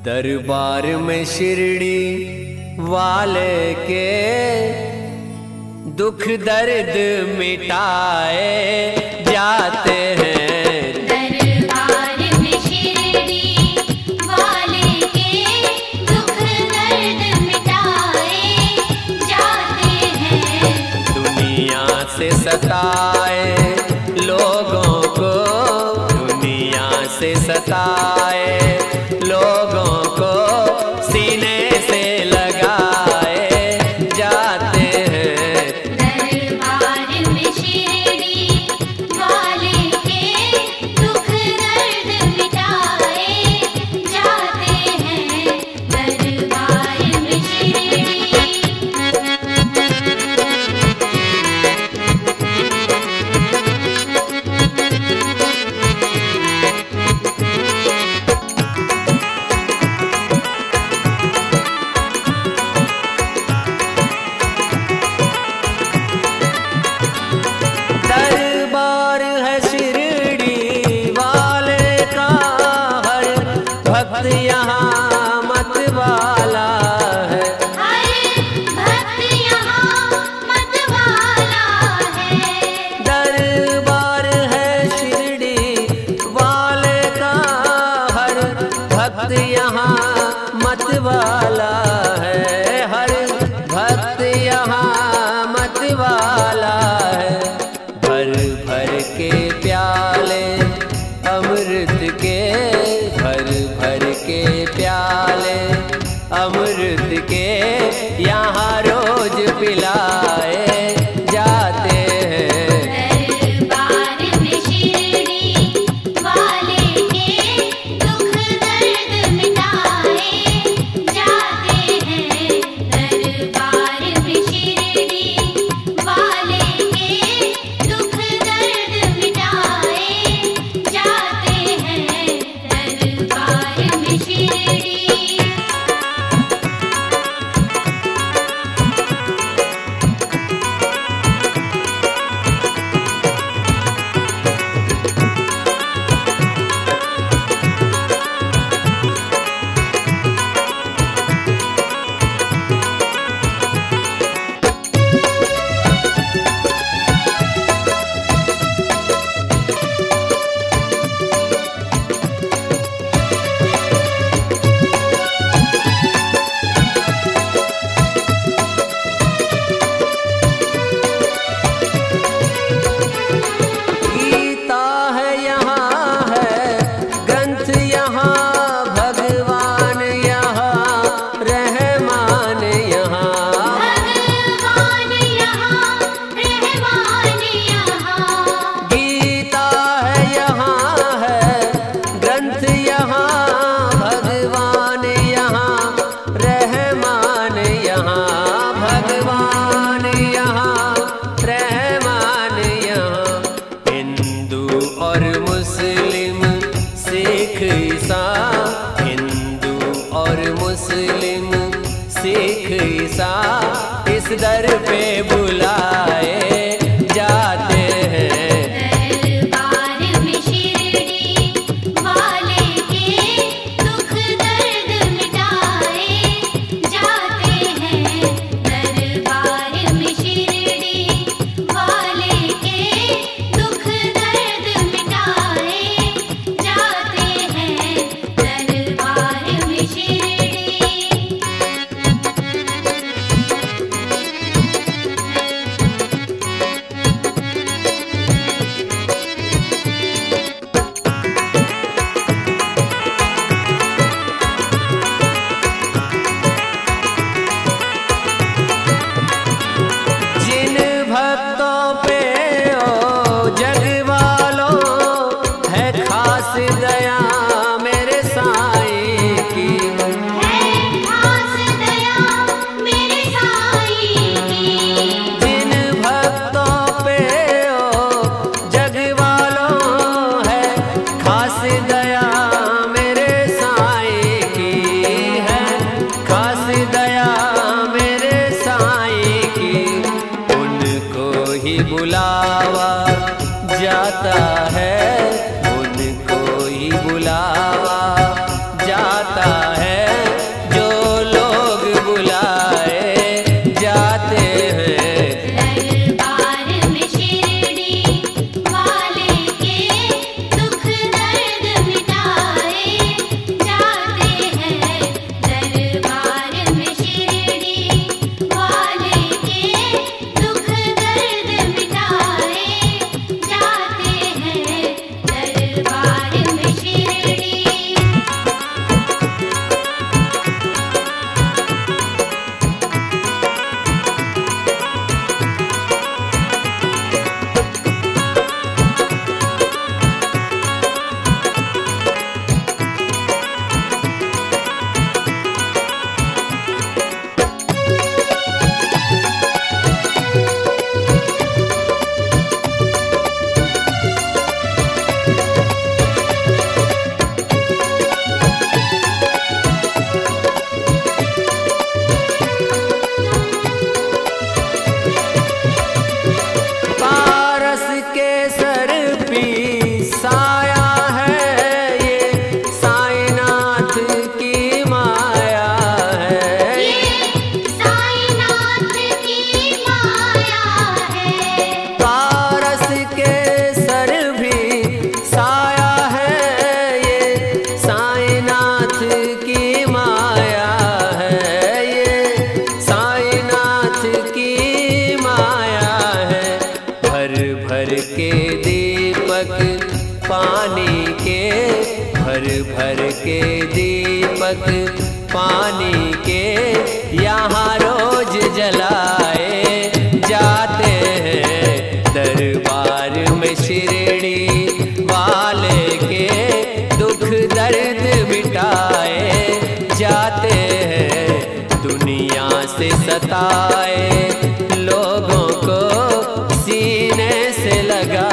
दरबार में शिरडी वाले के दुख दर्द मिटाए जाते हैं। दरबार में शिरडी वाले के दुख दर्द मिटाए जाते हैं। दुनिया से सताए लोगों को, दुनिया से सताए लोगों को सीने से लगाए जाते हैं। दरबार में शिरडी वाले के दुख दर्द मिटाए जाते हैं। दरबार में शिरडी दरबार है शिरडी वाले का, हर भक्त यहाँ मत वाला है। हर भक्त यहाँ मत वाला है। दरबार है शिरडी वाले का, हर भक्त यहाँ मत वाला है। हर भक्त यहाँ मत वाला है। भर भर के प्याले अमृत के, भर भर के प्याले अमृत के यहाँ रोज पिलाए जाते हैं। दरबार में शिरडी वाले के दुख दर्द मिटाए जाते हैं। दरबार में शिरडी वाले के दुख दर्द मिटाए जाते हैं। दरबार में शिरडी गीता है यहाँ है ग्रंथ यहाँ, भगवान यहाँ रहमान यहाँ। भगवान यहाँ रहमान यहाँ। गीता है यहाँ है ग्रंथ यहाँ, भगवान यहाँ रहमान यहाँ। भगवान यहाँ रहमान यहाँ। हिंदू और मुस्लिम सिख ईसाई, हिंदू और मुस्लिम सिख ईसाई इस दर पे बुलाए जाते हैं। दरबार में शिरडी वाले के दुख दर्द मिटाए जाते हैं। दरबार में शिरडी वाले के दुख दर्द मिटाए जाते हैं। दरबार में शिरडी भर के दीपक पानी के यहाँ रोज जलाए जाते हैं। दरबार में शिरडी वाले के दुख दर्द मिटाए जाते हैं। दुनिया से सताए लोगों को सीने से लगा